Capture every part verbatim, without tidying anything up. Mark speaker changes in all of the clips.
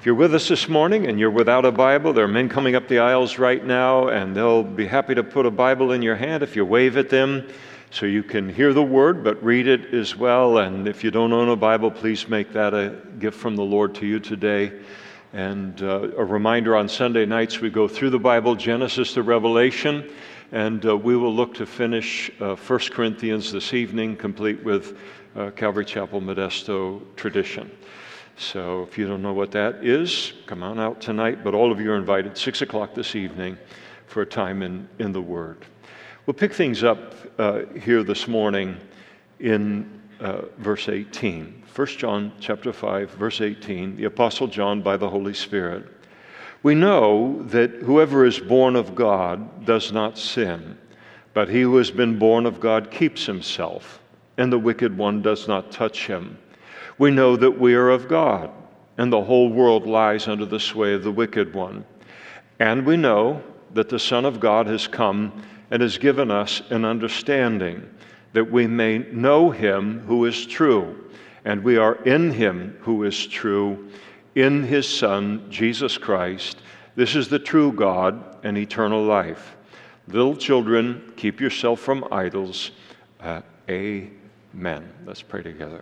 Speaker 1: you're with us this morning and you're without a Bible, there are men coming up the aisles right now, and they'll be happy to put a Bible in your hand if you wave at them so you can hear the Word but read it as well. And if you don't own a Bible, please make that a gift from the Lord to you today. And uh, a reminder, on Sunday nights we go through the Bible, Genesis to Revelation, and uh, we will look to finish uh, First Corinthians this evening, complete with uh, Calvary Chapel Modesto tradition. So if you don't know what that is, come on out tonight, but all of you are invited, six o'clock this evening, for a time in, in the Word. We'll pick things up uh, here this morning in uh, verse eighteen. First John chapter five, verse eighteen, the Apostle John by the Holy Spirit. We know that whoever is born of God does not sin, but he who has been born of God keeps himself, and the wicked one does not touch him. We know that we are of God, and the whole world lies under the sway of the wicked one. And we know that the Son of God has come and has given us an understanding, that we may know him who is true, and we are in him who is true, in his Son, Jesus Christ. This is the true God and eternal life. Little children, keep yourself from idols. Uh, amen. Let's pray together.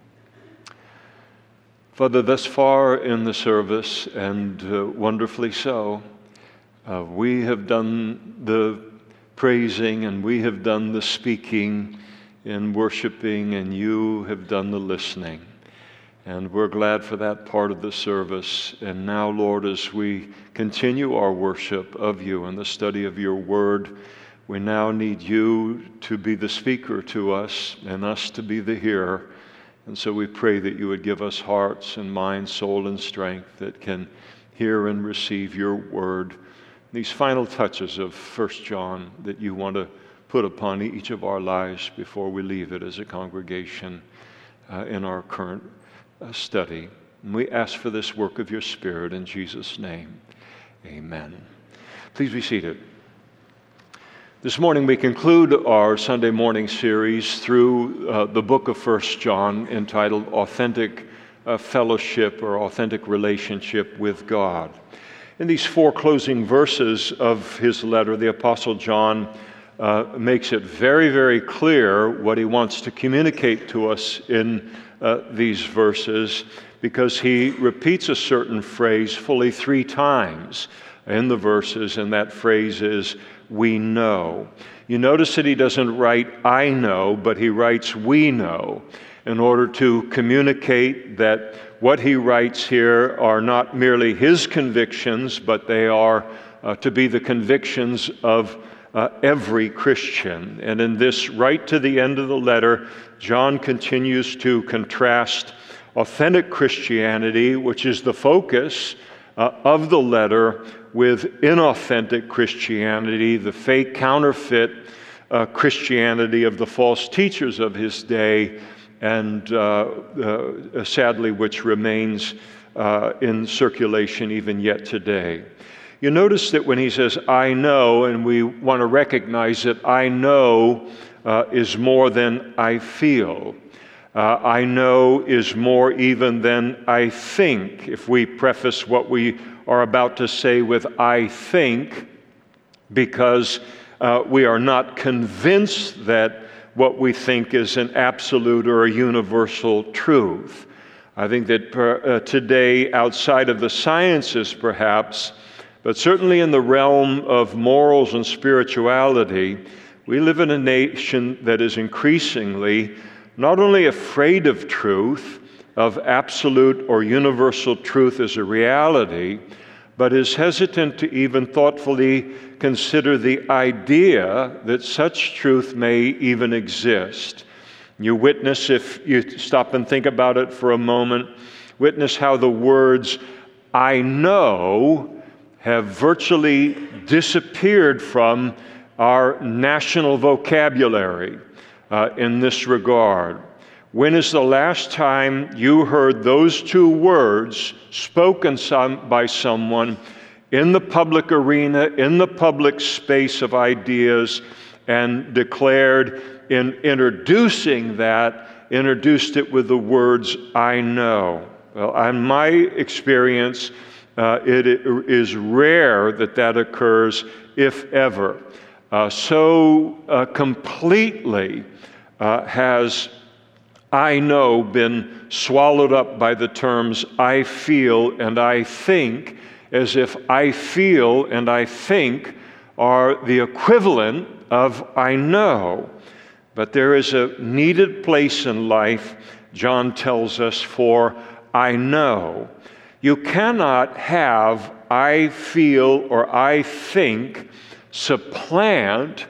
Speaker 1: Father, thus far in the service, and uh, wonderfully so, uh, we have done the praising and we have done the speaking and worshiping, and you have done the listening. And we're glad for that part of the service. And now, Lord, as we continue our worship of you and the study of your word, we now need you to be the speaker to us and us to be the hearer. And so we pray that you would give us hearts and minds, soul and strength that can hear and receive your word. These final touches of First John that you want to put upon each of our lives before we leave it as a congregation uh, in our current uh, study. And we ask for this work of your Spirit in Jesus' name. Amen. Please be seated. This morning we conclude our Sunday morning series through uh, the book of First John, entitled Authentic uh, Fellowship or Authentic Relationship with God. In these four closing verses of his letter, the Apostle John uh, makes it very, very clear what he wants to communicate to us in uh, these verses, because he repeats a certain phrase fully three times in the verses, and that phrase is, we know. You notice that he doesn't write, I know, but he writes, we know, in order to communicate that what he writes here are not merely his convictions, but they are uh, to be the convictions of uh, every Christian. And in this, right to the end of the letter, John continues to contrast authentic Christianity, which is the focus uh, of the letter, with inauthentic Christianity, the fake, counterfeit uh, Christianity of the false teachers of his day, and uh, uh, sadly, which remains uh, in circulation even yet today. You notice that when he says, I know, and we want to recognize that I know uh, is more than I feel. Uh, I know is more even than I think. If we preface what we are about to say with I think, because uh, we are not convinced that what we think is an absolute or a universal truth. I think that per, uh, today, outside of the sciences perhaps, but certainly in the realm of morals and spirituality, we live in a nation that is increasingly not only afraid of truth, of absolute or universal truth as a reality, but is hesitant to even thoughtfully consider the idea that such truth may even exist. You witness, if you stop and think about it for a moment, witness how the words, I know, have virtually disappeared from our national vocabulary uh, in this regard. When is the last time you heard those two words spoken some, by someone in the public arena, in the public space of ideas, and declared in introducing that, introduced it with the words, I know? Well, in my experience, uh, it is rare that that occurs, if ever. Uh, so uh, completely uh, has I know been swallowed up by the terms I feel and I think, as if I feel and I think are the equivalent of I know. But there is a needed place in life, John tells us, for I know. You cannot have I feel or I think supplant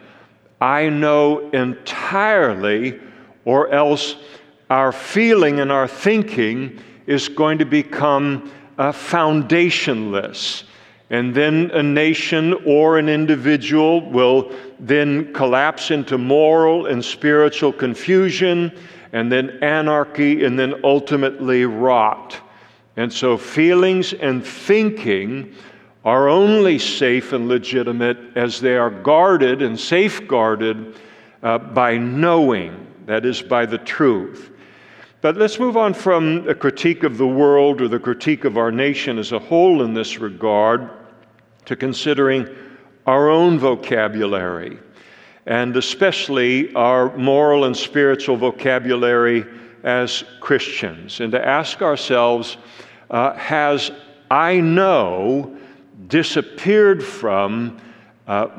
Speaker 1: I know entirely, or else our feeling and our thinking is going to become uh, foundationless. And then a nation or an individual will then collapse into moral and spiritual confusion, and then anarchy, and then ultimately rot. And so feelings and thinking are only safe and legitimate as they are guarded and safeguarded uh, by knowing, that is, by the truth. But let's move on from a critique of the world or the critique of our nation as a whole in this regard to considering our own vocabulary, and especially our moral and spiritual vocabulary as Christians, and to ask ourselves, uh, has I know disappeared from uh,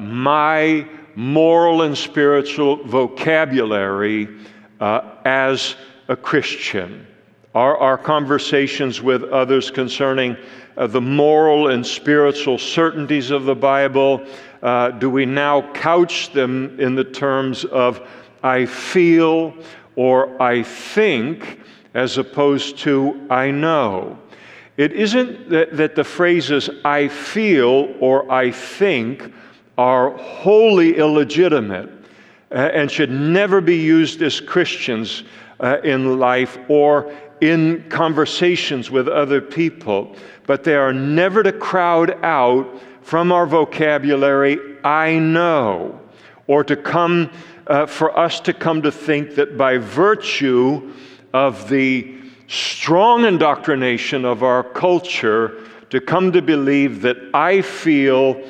Speaker 1: my moral and spiritual vocabulary uh, as a Christian? Are our conversations with others concerning uh, the moral and spiritual certainties of the Bible, uh, do we now couch them in the terms of I feel or I think as opposed to I know? It isn't that, that the phrases I feel or I think are wholly illegitimate uh, and should never be used as Christians uh, in life or in conversations with other people, but they are never to crowd out from our vocabulary I know, or to come uh, for us to come to think that by virtue of the strong indoctrination of our culture, to come to believe that I feel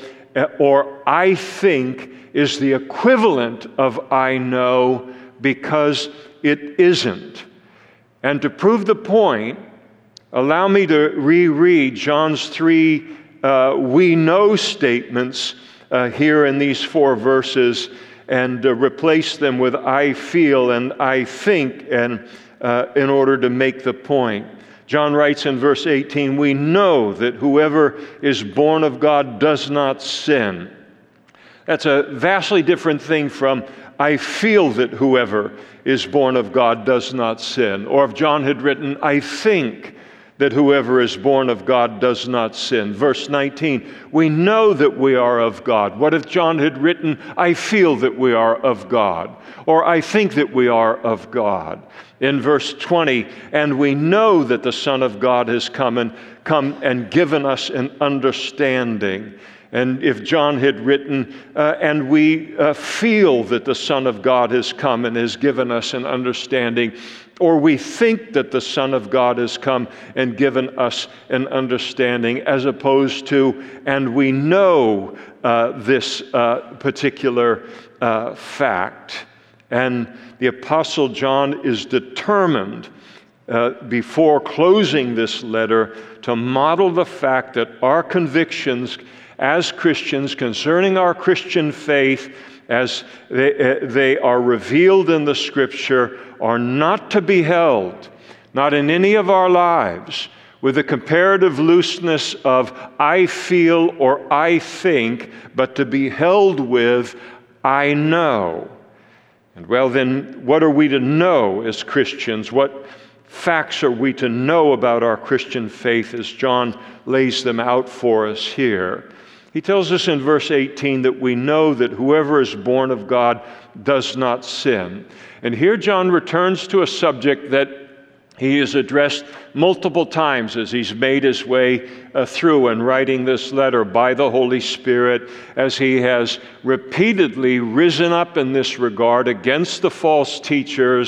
Speaker 1: or I think is the equivalent of I know, because it isn't. And to prove the point, allow me to reread John's three uh, we know statements uh, here in these four verses, and uh, replace them with I feel and I think, and uh, in order to make the point. John writes in verse eighteen, we know that whoever is born of God does not sin. That's a vastly different thing from I feel that whoever is born of God does not sin. Or if John had written, I think that whoever is born of God does not sin. Verse nineteen, we know that we are of God. What if John had written, I feel that we are of God, or I think that we are of God? In verse twenty, and we know that the Son of God has come and come and given us an understanding. And if John had written, uh, and we uh, feel that the Son of God has come and has given us an understanding, or we think that the Son of God has come and given us an understanding, as opposed to, and we know uh, this uh, particular uh, fact. And the Apostle John is determined, uh, before closing this letter, to model the fact that our convictions as Christians concerning our Christian faith, as they, uh, they are revealed in the Scripture, are not to be held, not in any of our lives, with the comparative looseness of I feel or I think, but to be held with I know. And well, then, what are we to know as Christians? What facts are we to know about our Christian faith as John lays them out for us here? He tells us in verse eighteen that we know that whoever is born of God does not sin. And here John returns to a subject that he has addressed multiple times as he's made his way uh, through and writing this letter by the Holy Spirit, as he has repeatedly risen up in this regard against the false teachers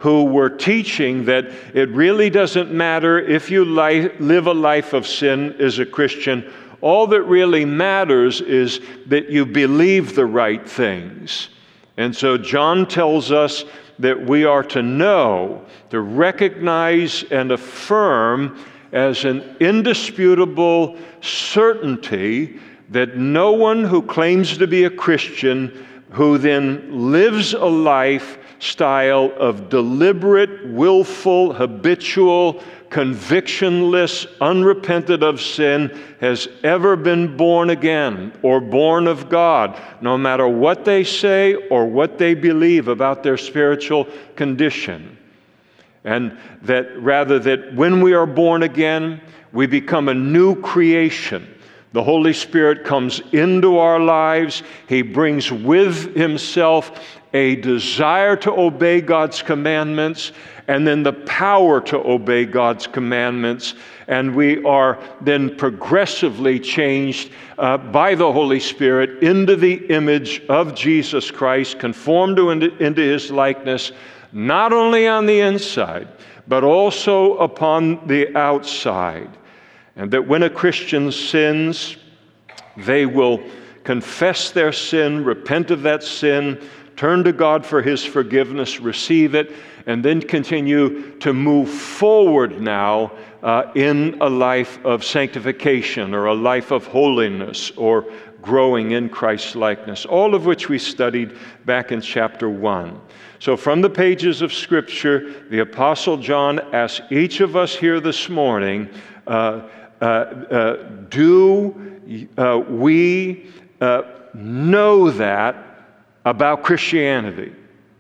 Speaker 1: who were teaching that it really doesn't matter if you li- live a life of sin as a Christian. All that really matters is that you believe the right things. And so John tells us that we are to know, to recognize and affirm as an indisputable certainty that no one who claims to be a Christian who then lives a lifestyle of deliberate, willful, habitual, convictionless, unrepentant of sin has ever been born again or born of God, no matter what they say or what they believe about their spiritual condition. And that rather that when we are born again, we become a new creation. The Holy Spirit comes into our lives. He brings with himself a desire to obey God's commandments, and then the power to obey God's commandments. And we are then progressively changed uh, by the Holy Spirit into the image of Jesus Christ, conformed to into, into his likeness, not only on the inside, but also upon the outside. And that when a Christian sins, they will confess their sin, repent of that sin, turn to God for his forgiveness, receive it, and then continue to move forward now uh, in a life of sanctification or a life of holiness or growing in Christ's likeness, all of which we studied back in chapter one. So from the pages of Scripture, the Apostle John asks each of us here this morning, uh, uh, uh, do uh, we uh, know that about Christianity?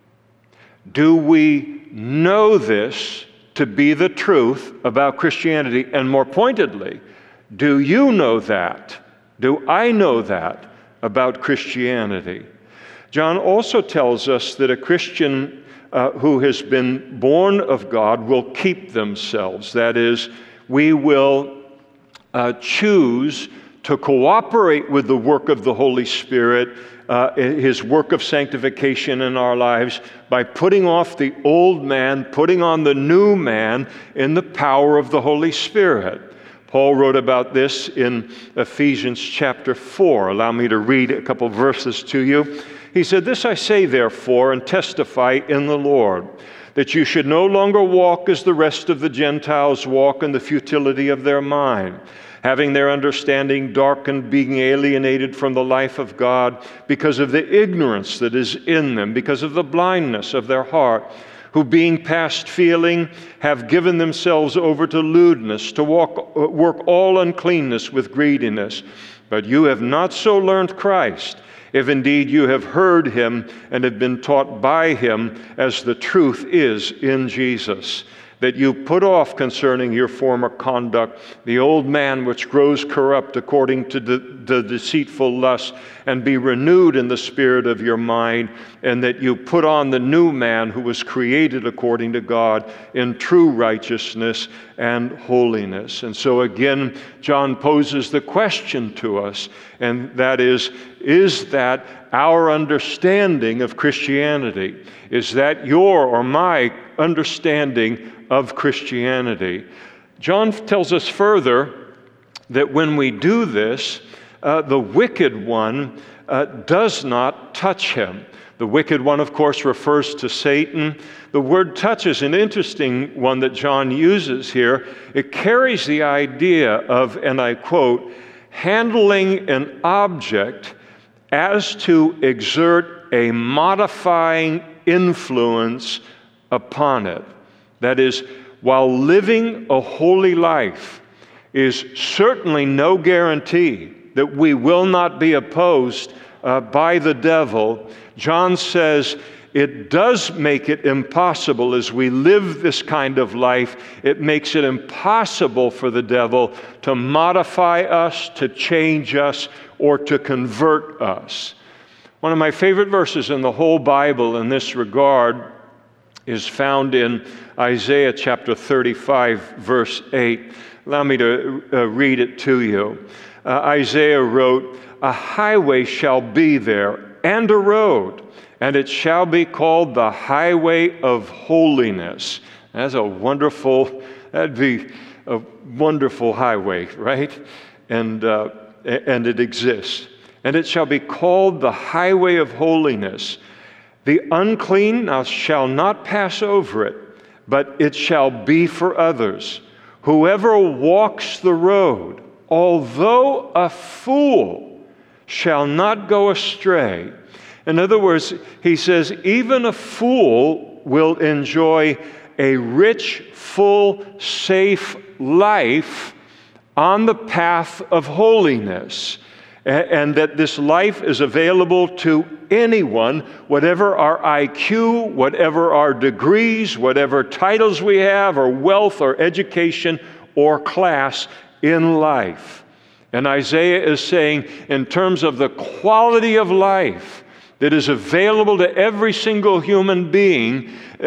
Speaker 1: Do we know this to be the truth about Christianity? And more pointedly, do you know that? Do I know that about Christianity? John also tells us that a Christian uh, who has been born of God will keep themselves. That is, we will uh, choose to cooperate with the work of the Holy Spirit, uh, his work of sanctification in our lives, by putting off the old man, putting on the new man in the power of the Holy Spirit. Paul wrote about this in Ephesians chapter four. Allow me to read a couple verses to you. He said, "This I say, therefore, and testify in the Lord, that you should no longer walk as the rest of the Gentiles walk in the futility of their mind, having their understanding darkened, being alienated from the life of God because of the ignorance that is in them, because of the blindness of their heart, who being past feeling have given themselves over to lewdness, to walk, work all uncleanness with greediness. But you have not so learned Christ, if indeed you have heard him and have been taught by him, as the truth is in Jesus, that you put off concerning your former conduct the old man which grows corrupt according to the, the deceitful lust, and be renewed in the spirit of your mind, and that you put on the new man who was created according to God in true righteousness and holiness." And so again, John poses the question to us, and that is, is that our understanding of Christianity? Is that your or my understanding of Christianity? John tells us further that when we do this, uh, the wicked one uh, does not touch him. The wicked one, of course, refers to Satan. The word touch is an interesting one that John uses here. It carries the idea of, and I quote, handling an object as to exert a modifying influence upon it. That is, while living a holy life is certainly no guarantee that we will not be opposed uh, by the devil, John says it does make it impossible as we live this kind of life. It makes it impossible for the devil to modify us, to change us, or to convert us. One of my favorite verses in the whole Bible in this regard is found in Isaiah chapter thirty-five, verse eight. Allow me to uh, read it to you. Uh, Isaiah wrote, "A highway shall be there, and a road, and it shall be called the highway of holiness. That's a wonderful, that'd be a wonderful highway, right? And, uh, and it exists. And it shall be called the highway of holiness. The unclean now shall not pass over it, but it shall be for others. Whoever walks the road, although a fool, shall not go astray. In other words, he says, even a fool will enjoy a rich, full, safe life on the path of holiness. And that this life is available to anyone, whatever our I Q, whatever our degrees, whatever titles we have, or wealth, or education, or class in life. And Isaiah is saying, in terms of the quality of life that is available to every single human being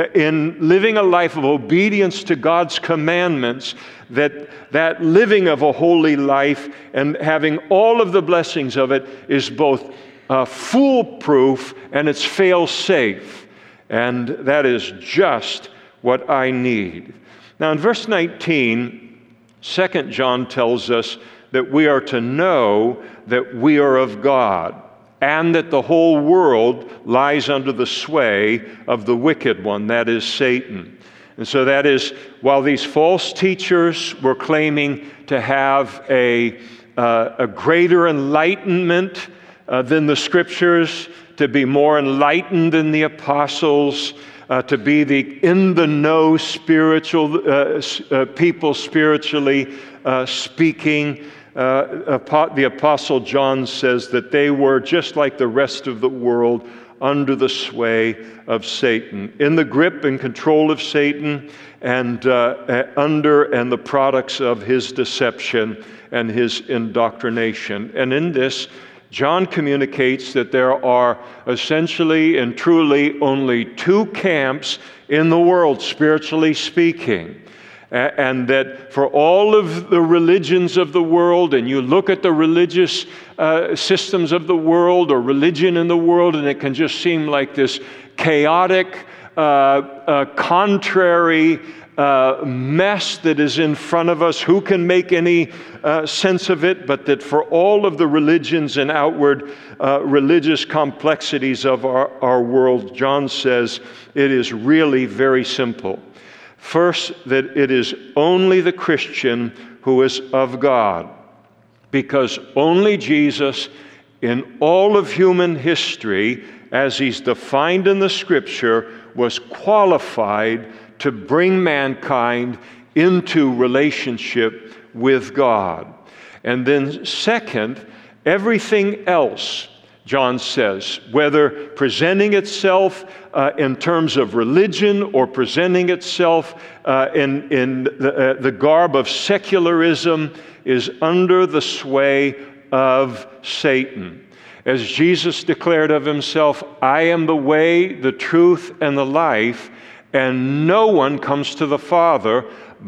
Speaker 1: in living a life of obedience to God's commandments, that that living of a holy life and having all of the blessings of it is both uh, foolproof and it's fail-safe. And that is just what I need. Now in verse nineteen, Second John tells us that we are to know that we are of God, and that the whole world lies under the sway of the wicked one, that is Satan. And so that is, while these false teachers were claiming to have a, uh, a greater enlightenment uh, than the Scriptures, to be more enlightened than the apostles, uh, to be the in-the-know spiritual uh, uh, people spiritually uh, speaking, Uh, the Apostle John says that they were just like the rest of the world, under the sway of Satan, in the grip and control of Satan, and uh, under and the products of his deception and his indoctrination. And in this, John communicates that there are essentially and truly only two camps in the world, spiritually speaking. And that for all of the religions of the world, and you look at the religious uh, systems of the world or religion in the world, and it can just seem like this chaotic, uh, uh, contrary uh, mess that is in front of us. Who can make any uh, sense of it? But that for all of the religions and outward uh, religious complexities of our, our world, John says it is really very simple. First, that it is only the Christian who is of God, because only Jesus, in all of human history, as he's defined in the Scripture, was qualified to bring mankind into relationship with God. And then second, everything else, John says, whether presenting itself uh, in terms of religion or presenting itself uh, in, in the, uh, the garb of secularism, is under the sway of Satan. As Jesus declared of himself, I am the way, the truth, and the life, and no one comes to the Father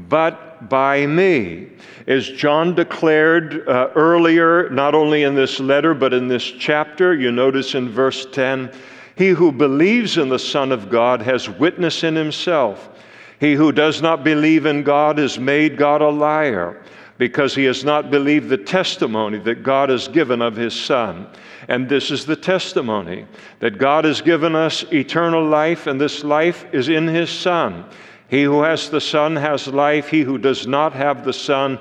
Speaker 1: but by me. As John declared uh, earlier, not only in this letter, but in this chapter, you notice in verse ten, he who believes in the Son of God has witness in himself. He who does not believe in God has made God a liar, because he has not believed the testimony that God has given of his Son. And this is the testimony, that God has given us eternal life, and this life is in his Son. He who has the Son has life. He who does not have the Son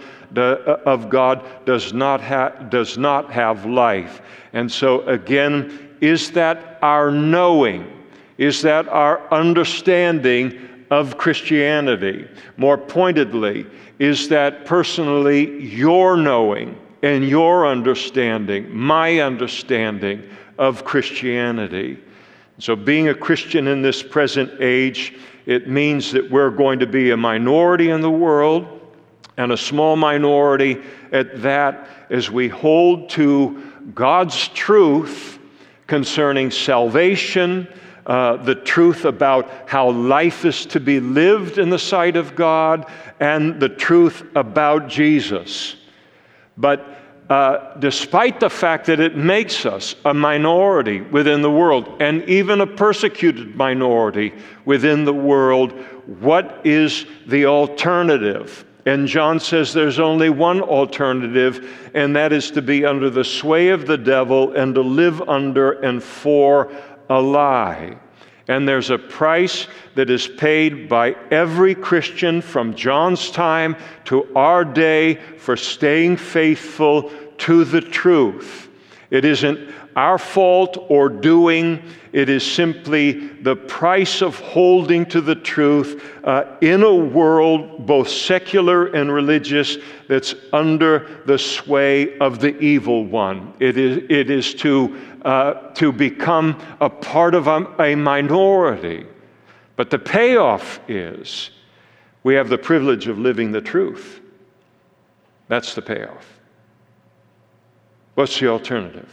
Speaker 1: of God does not, ha- does not have life. And so again, is that our knowing? Is that our understanding of Christianity? More pointedly, is that personally your knowing and your understanding, my understanding of Christianity? So being a Christian in this present age, it means that we're going to be a minority in the world, and a small minority at that, as we hold to God's truth concerning salvation, uh, the truth about how life is to be lived in the sight of God, and the truth about Jesus. But uh, despite the fact that it makes us a minority within the world, and even a persecuted minority within the world, what is the alternative? And John says there's only one alternative, and that is to be under the sway of the devil and to live under and for a lie. And there's a price that is paid by every Christian from John's time to our day for staying faithful to the truth. It isn't our fault or doing. It is simply the price of holding to the truth uh, in a world, both secular and religious, that's under the sway of the evil one. It is, it is to, uh, to become a part of a, a minority. But the payoff is we have the privilege of living the truth. That's the payoff. What's the alternative?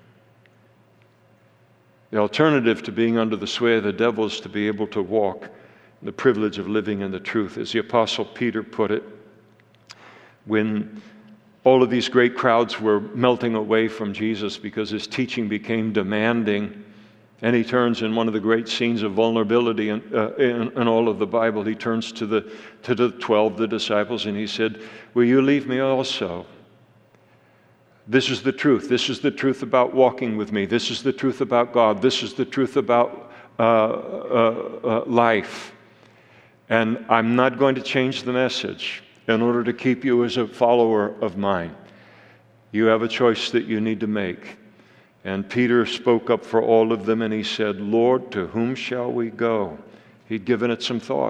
Speaker 1: The alternative to being under the sway of the devil is to be able to walk in the privilege of living in the truth. As the Apostle Peter put it, when all of these great crowds were melting away from Jesus because his teaching became demanding, and he turns in one of the great scenes of vulnerability in, uh, in, in all of the Bible, he turns to the, to the twelve, the disciples, and he said, "Will you leave me also? This is the truth. This is the truth about walking with me. This is the truth about God. This is the truth about uh, uh, uh, life. And I'm not going to change the message in order to keep you as a follower of mine. You have a choice that you need to make." And Peter spoke up for all of them, and he said, "Lord, to whom shall we go?" He'd given it some thought.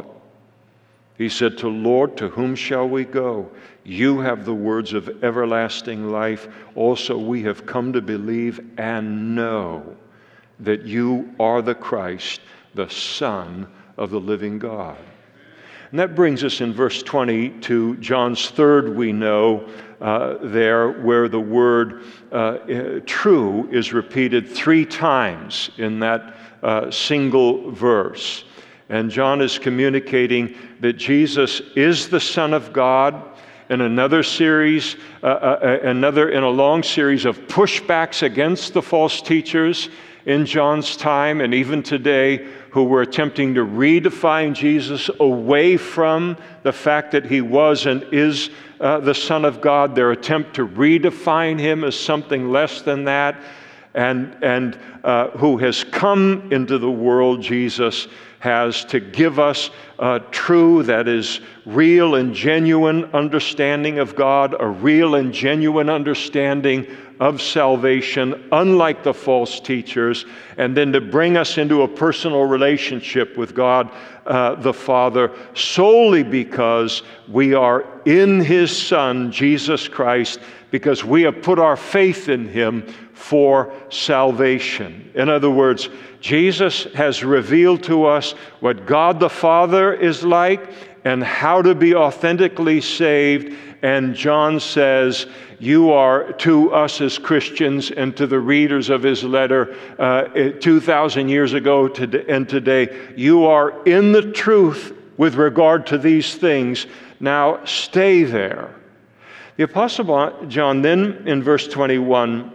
Speaker 1: He said, "To Lord, to whom shall we go? You have the words of everlasting life. Also, we have come to believe and know that you are the Christ, the Son of the living God." And that brings us in verse twenty to John's third we know uh, there, where the word uh, true is repeated three times in that uh, single verse. And John is communicating that Jesus is the Son of God. In another series, uh, uh, another in a long series of pushbacks against the false teachers in John's time and even today, who were attempting to redefine Jesus away from the fact that he was and is uh, the Son of God. Their attempt to redefine him as something less than that, and and uh, who has come into the world, Jesus has, to give us a true, that is, real and genuine understanding of God, a real and genuine understanding of salvation, unlike the false teachers, and then to bring us into a personal relationship with God uh, the Father, solely because we are in his Son, Jesus Christ, because we have put our faith in him for salvation. In other words, Jesus has revealed to us what God the Father is like and how to be authentically saved. And John says, you are, to us as Christians and to the readers of his letter uh, two thousand years ago to, and today, you are in the truth with regard to these things. Now stay there. The Apostle John then in verse twenty-one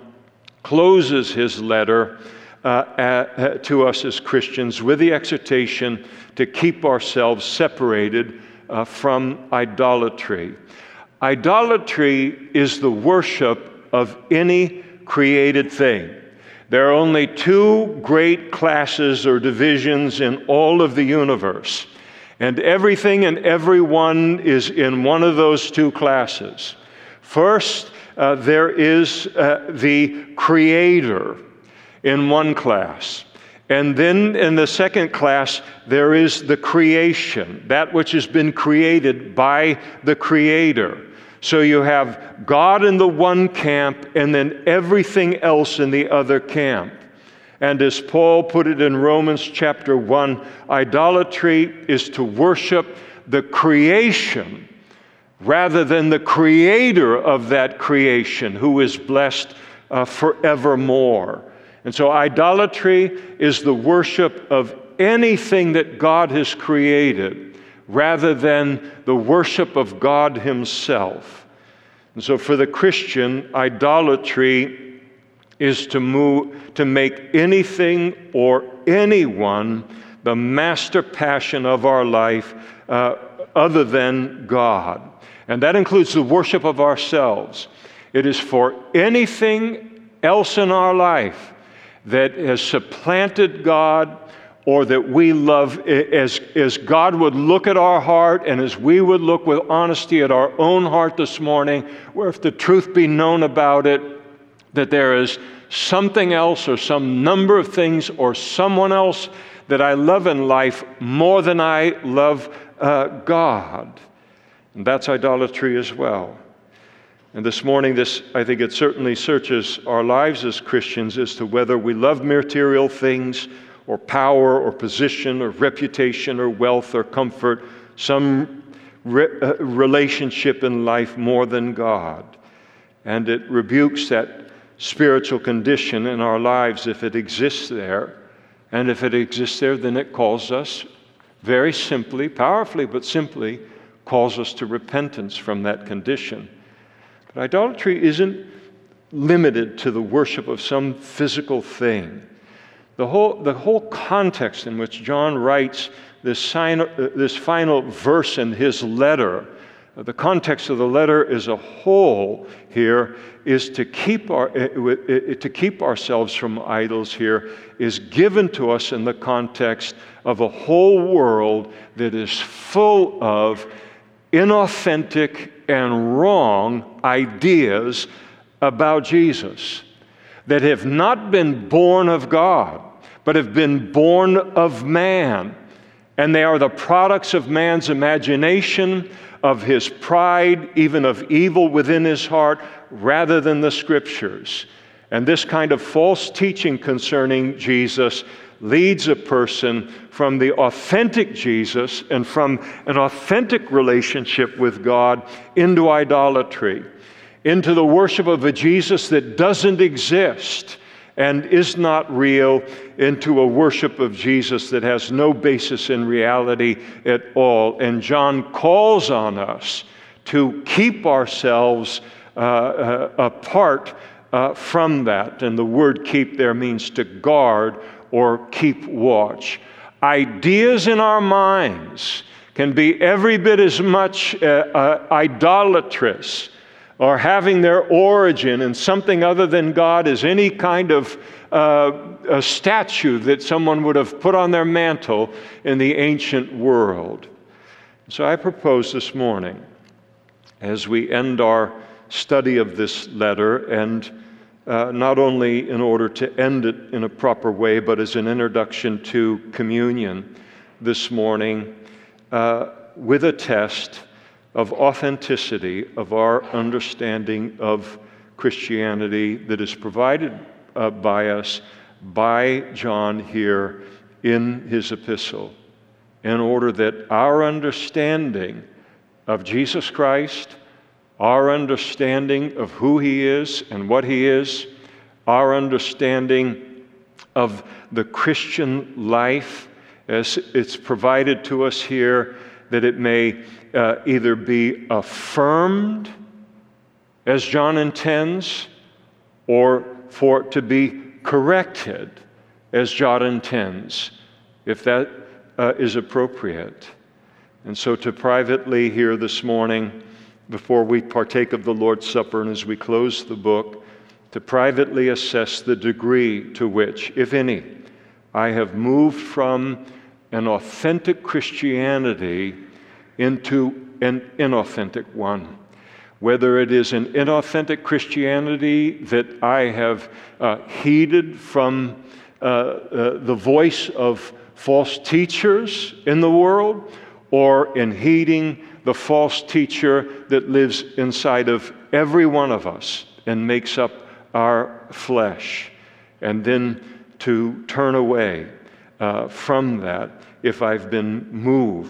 Speaker 1: closes his letter uh, at, to us as Christians with the exhortation to keep ourselves separated uh, from idolatry. Idolatry is the worship of any created thing. There are only two great classes or divisions in all of the universe, and everything and everyone is in one of those two classes. First, uh, there is uh, the Creator in one class. And then in the second class, there is the creation, that which has been created by the Creator. So you have God in the one camp and then everything else in the other camp. And as Paul put it in Romans chapter one, idolatry is to worship the creation rather than the Creator of that creation, who is blessed uh, forevermore. And so idolatry is the worship of anything that God has created rather than the worship of God himself. And so for the Christian, idolatry is to move, to make anything or anyone the master passion of our life uh, other than God. And that includes the worship of ourselves. It is for anything else in our life that has supplanted God, or that we love, as, as God would look at our heart and as we would look with honesty at our own heart this morning, where if the truth be known about it, that there is something else or some number of things or someone else that I love in life more than I love uh, God. And that's idolatry as well. And this morning, this, I think it certainly searches our lives as Christians as to whether we love material things or power or position or reputation or wealth or comfort, some re- uh, relationship in life more than God. And it rebukes that spiritual condition in our lives if it exists there. And if it exists there, then it calls us very simply, powerfully but simply, calls us to repentance from that condition. But idolatry isn't limited to the worship of some physical thing. The whole, the whole context in which John writes this, sign, uh, this final verse in his letter, uh, the context of the letter as a whole here is to keep, our, uh, uh, to keep ourselves from idols here is given to us in the context of a whole world that is full of inauthentic and wrong ideas about Jesus that have not been born of God, but have been born of man. And they are the products of man's imagination, of his pride, even of evil within his heart, rather than the Scriptures. And this kind of false teaching concerning Jesus leads a person from the authentic Jesus and from an authentic relationship with God into idolatry, into the worship of a Jesus that doesn't exist and is not real, into a worship of Jesus that has no basis in reality at all. And John calls on us to keep ourselves uh, uh, apart uh, from that. And the word keep there means to guard or keep watch. Ideas in our minds can be every bit as much uh, uh, idolatrous or having their origin in something other than God as any kind of uh, a statue that someone would have put on their mantle in the ancient world. So I propose this morning, as we end our study of this letter, and uh, not only in order to end it in a proper way, but as an introduction to communion this morning, uh, with a test of authenticity of our understanding of Christianity that is provided uh, by us by John here in his epistle, in order that our understanding of Jesus Christ, our understanding of who he is and what he is, our understanding of the Christian life as it's provided to us here, that it may uh, either be affirmed as John intends, or for it to be corrected as John intends, if that uh, is appropriate. And so to privately here this morning, before we partake of the Lord's Supper and as we close the book, to privately assess the degree to which, if any, I have moved from an authentic Christianity into an inauthentic one. Whether it is an inauthentic Christianity that I have uh, heeded from uh, uh, the voice of false teachers in the world, or in heeding the false teacher that lives inside of every one of us and makes up our flesh, and then to turn away uh, from that if I've been moved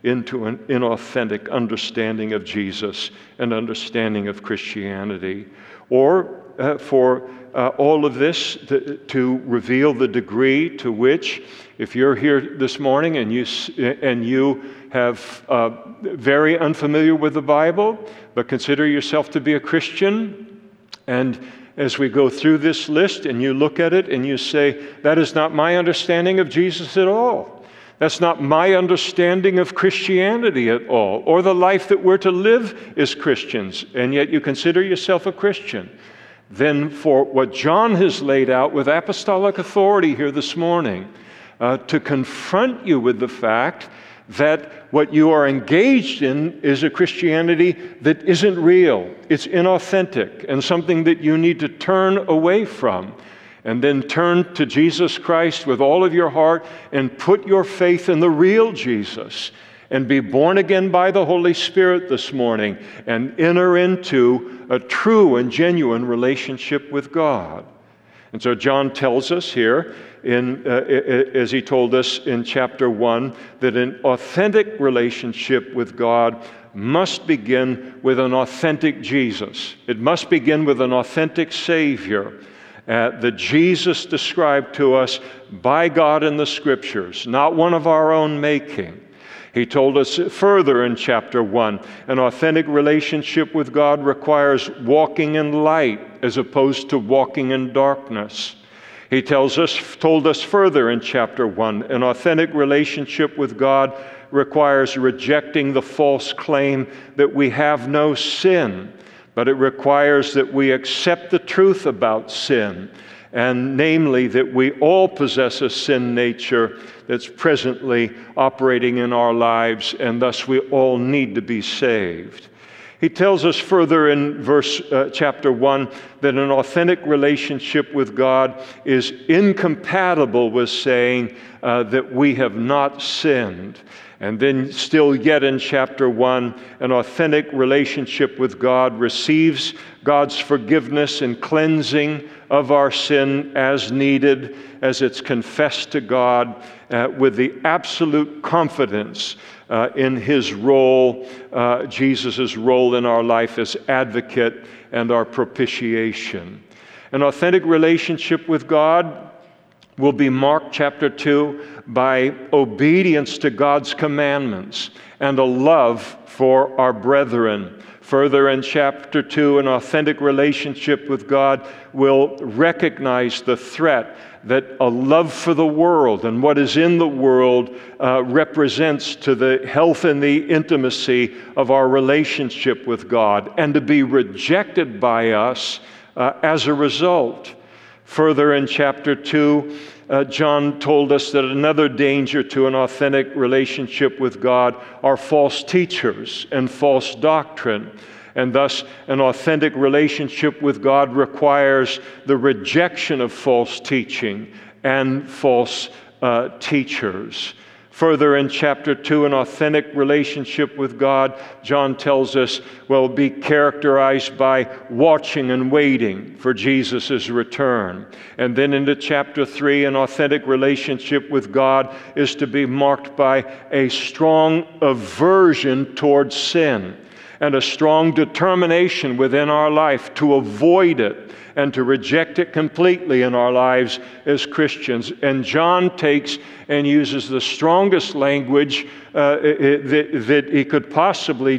Speaker 1: into an inauthentic understanding of Jesus and understanding of Christianity. Or uh, for uh, all of this to, to reveal the degree to which, if you're here this morning and you, and you have uh, very unfamiliar with the Bible, but consider yourself to be a Christian, and as we go through this list and you look at it and you say, that is not my understanding of Jesus at all. That's not my understanding of Christianity at all, or the life that we're to live as Christians, and yet you consider yourself a Christian. Then for what John has laid out with apostolic authority here this morning, uh, to confront you with the fact that what you are engaged in is a Christianity that isn't real, it's inauthentic, and something that you need to turn away from. And then turn to Jesus Christ with all of your heart and put your faith in the real Jesus and be born again by the Holy Spirit this morning and enter into a true and genuine relationship with God. And so John tells us here, in, uh, as he told us in chapter one, that an authentic relationship with God must begin with an authentic Jesus. It must begin with an authentic Savior. Uh, the Jesus described to us by God in the Scriptures, not one of our own making. He told us further in chapter one, an authentic relationship with God requires walking in light as opposed to walking in darkness. He tells us, told us further in chapter one, an authentic relationship with God requires rejecting the false claim that we have no sin. But it requires that we accept the truth about sin, and namely that we all possess a sin nature that's presently operating in our lives, and thus we all need to be saved. He tells us further in verse uh, chapter one that an authentic relationship with God is incompatible with saying uh, that we have not sinned. And then still yet in chapter one, an authentic relationship with God receives God's forgiveness and cleansing of our sin as needed, as it's confessed to God, uh, with the absolute confidence uh, in His role, uh, Jesus' role in our life as advocate and our propitiation. An authentic relationship with God will be marked, chapter two, by obedience to God's commandments and a love for our brethren. Further in chapter two, an authentic relationship with God will recognize the threat that a love for the world and what is in the world uh, represents to the health and the intimacy of our relationship with God, and to be rejected by us uh, as a result. Further in chapter two, uh, John told us that another danger to an authentic relationship with God are false teachers and false doctrine. And thus, an authentic relationship with God requires the rejection of false teaching and false uh, teachers. Further in chapter two, an authentic relationship with God, John tells us, will be characterized by watching and waiting for Jesus' return. And then into chapter three, an authentic relationship with God is to be marked by a strong aversion towards sin and a strong determination within our life to avoid it and to reject it completely in our lives as Christians. And John takes and uses the strongest language uh, that, that he could possibly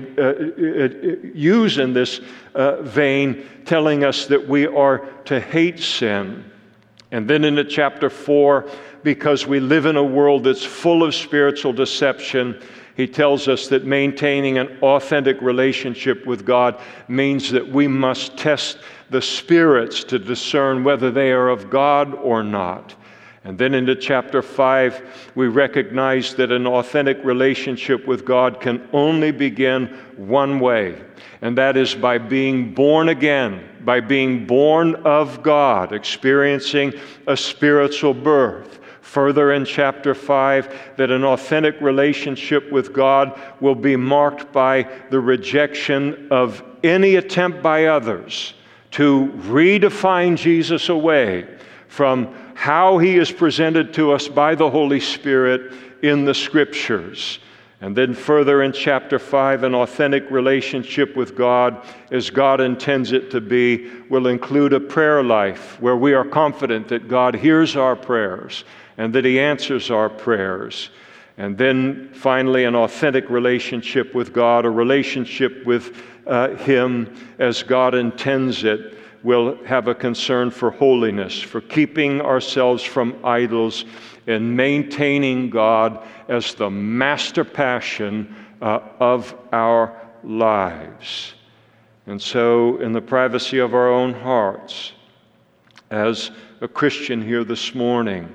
Speaker 1: uh, use in this uh, vein, telling us that we are to hate sin. And then into chapter four, because we live in a world that's full of spiritual deception, he tells us that maintaining an authentic relationship with God means that we must test the spirits to discern whether they are of God or not. And then into chapter five, we recognize that an authentic relationship with God can only begin one way, and that is by being born again, by being born of God, experiencing a spiritual birth. Further in chapter five, that an authentic relationship with God will be marked by the rejection of any attempt by others to redefine Jesus away from how He is presented to us by the Holy Spirit in the Scriptures. And then further in chapter five, an authentic relationship with God, as God intends it to be, will include a prayer life where we are confident that God hears our prayers and that He answers our prayers. And then finally, an authentic relationship with God, a relationship with uh, Him as God intends it, will have a concern for holiness, for keeping ourselves from idols, and maintaining God as the master passion uh, of our lives. And so, in the privacy of our own hearts, as a Christian here this morning,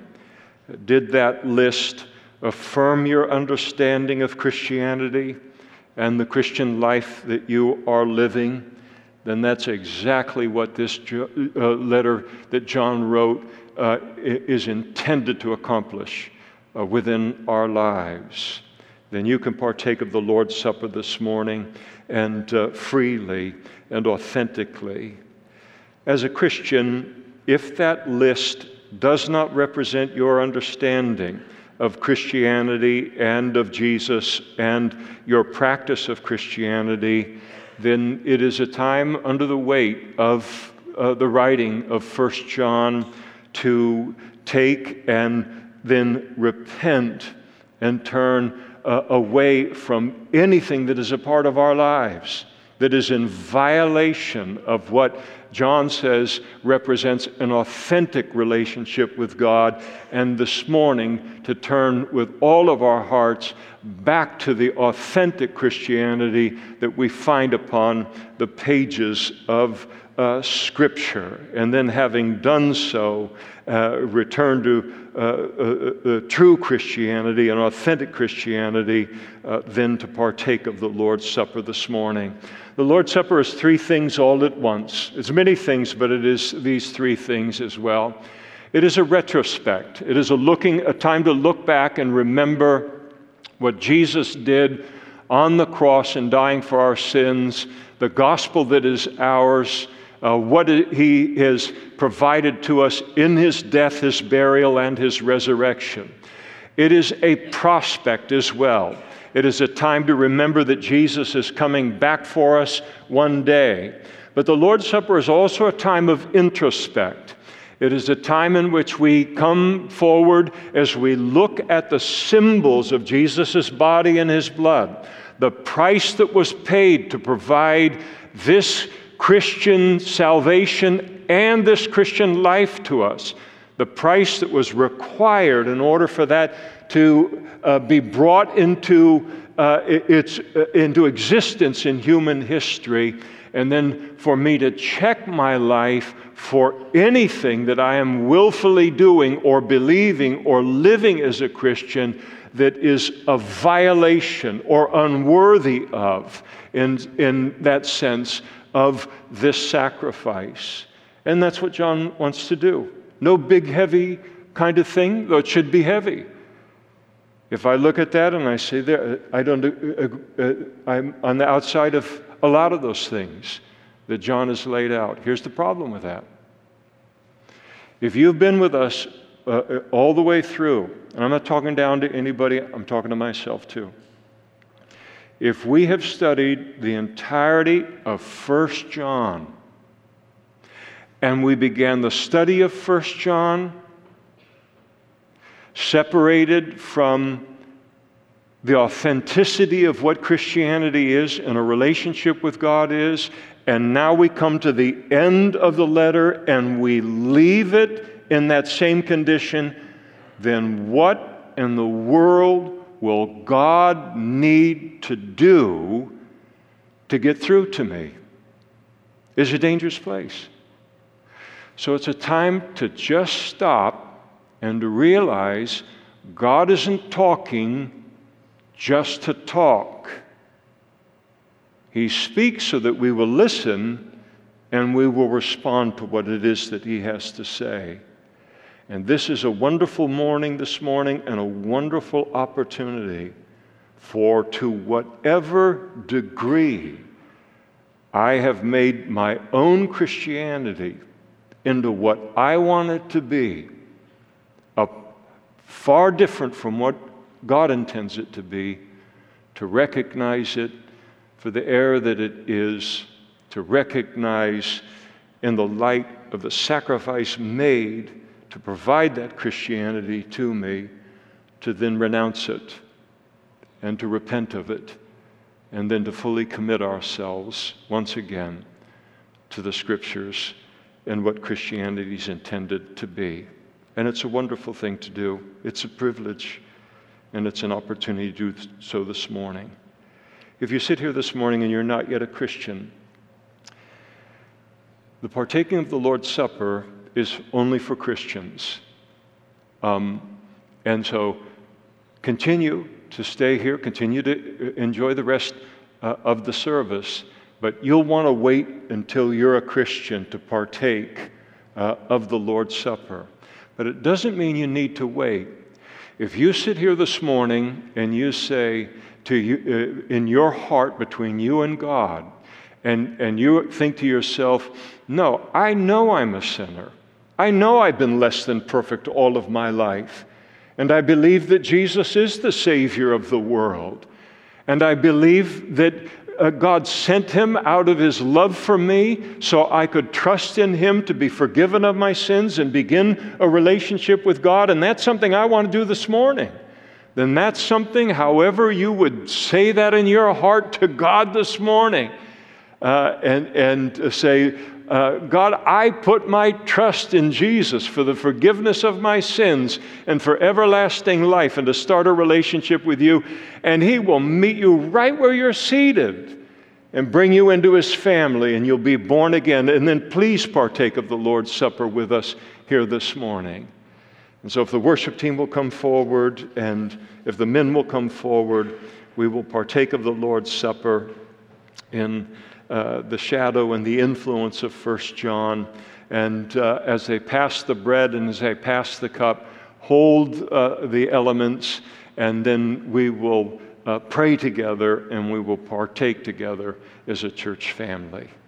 Speaker 1: did that list affirm your understanding of Christianity and the Christian life that you are living? Then that's exactly what this uh, letter that John wrote uh, is intended to accomplish uh, within our lives. Then you can partake of the Lord's Supper this morning, and uh, freely and authentically. As a Christian, if that list does not represent your understanding of Christianity and of Jesus and your practice of Christianity, then it is a time under the weight of uh, the writing of First John to take and then repent and turn uh, away from anything that is a part of our lives that is in violation of what John says represents an authentic relationship with God, and this morning to turn with all of our hearts back to the authentic Christianity that we find upon the pages of uh, Scripture. And then having done so, uh, return to uh, uh, uh, true Christianity and authentic Christianity, uh, then to partake of the Lord's Supper this morning. The Lord's Supper is three things all at once. It's many things, but it is these three things as well. It is a retrospect. It is a looking, a time to look back and remember what Jesus did on the cross in dying for our sins, the gospel that is ours, uh, what He has provided to us in His death, His burial, and His resurrection. It is a prospect as well. It is a time to remember that Jesus is coming back for us one day. But the Lord's Supper is also a time of introspect. It is a time in which we come forward as we look at the symbols of Jesus' body and His blood, the price that was paid to provide this Christian salvation and this Christian life to us, the price that was required in order for that to uh, be brought into uh, its uh, into existence in human history, and then for me to check my life for anything that I am willfully doing or believing or living as a Christian that is a violation or unworthy of, in, in that sense, of this sacrifice. And that's what John wants to do. No big, heavy kind of thing, though it should be heavy. If I look at that and I say, there, I don't, uh, uh, I'm on the outside of a lot of those things that John has laid out. Here's the problem with that. If you've been with us uh, all the way through, and I'm not talking down to anybody, I'm talking to myself too. If we have studied the entirety of First John, and we began the study of First John separated from the authenticity of what Christianity is and a relationship with God is, and now we come to the end of the letter and we leave it in that same condition, then what in the world will God need to do to get through to me? It's a dangerous place. So it's a time to just stop and to realize God isn't talking just to talk. He speaks so that we will listen and we will respond to what it is that He has to say. And this is a wonderful morning this morning and a wonderful opportunity for, to whatever degree I have made my own Christianity into what I want it to be, a far different from what God intends it to be, to recognize it for the error that it is, to recognize in the light of the sacrifice made to provide that Christianity to me, to then renounce it and to repent of it, and then to fully commit ourselves once again to the Scriptures and what Christianity is intended to be. And it's a wonderful thing to do. It's a privilege, and it's an opportunity to do so this morning. If you sit here this morning and you're not yet a Christian, the partaking of the Lord's Supper is only for Christians. Um, and so continue to stay here, continue to enjoy the rest uh, of the service, but you'll want to wait until you're a Christian to partake uh, of the Lord's Supper. But it doesn't mean you need to wait. If you sit here this morning and you say to you, uh, in your heart between you and God, and, and you think to yourself, no, I know I'm a sinner. I know I've been less than perfect all of my life. And I believe that Jesus is the Savior of the world. And I believe that uh, God sent Him out of His love for me so I could trust in Him to be forgiven of my sins and begin a relationship with God. And that's something I want to do this morning. Then that's something, however you would say that in your heart to God this morning, uh, and, and say, Uh, God, I put my trust in Jesus for the forgiveness of my sins and for everlasting life and to start a relationship with you. And He will meet you right where you're seated and bring you into His family, and you'll be born again. And then please partake of the Lord's Supper with us here this morning. And so if the worship team will come forward and if the men will come forward, we will partake of the Lord's Supper in Uh, the shadow and the influence of First John. And uh, as they pass the bread and as they pass the cup, hold uh, the elements, and then we will uh, pray together and we will partake together as a church family.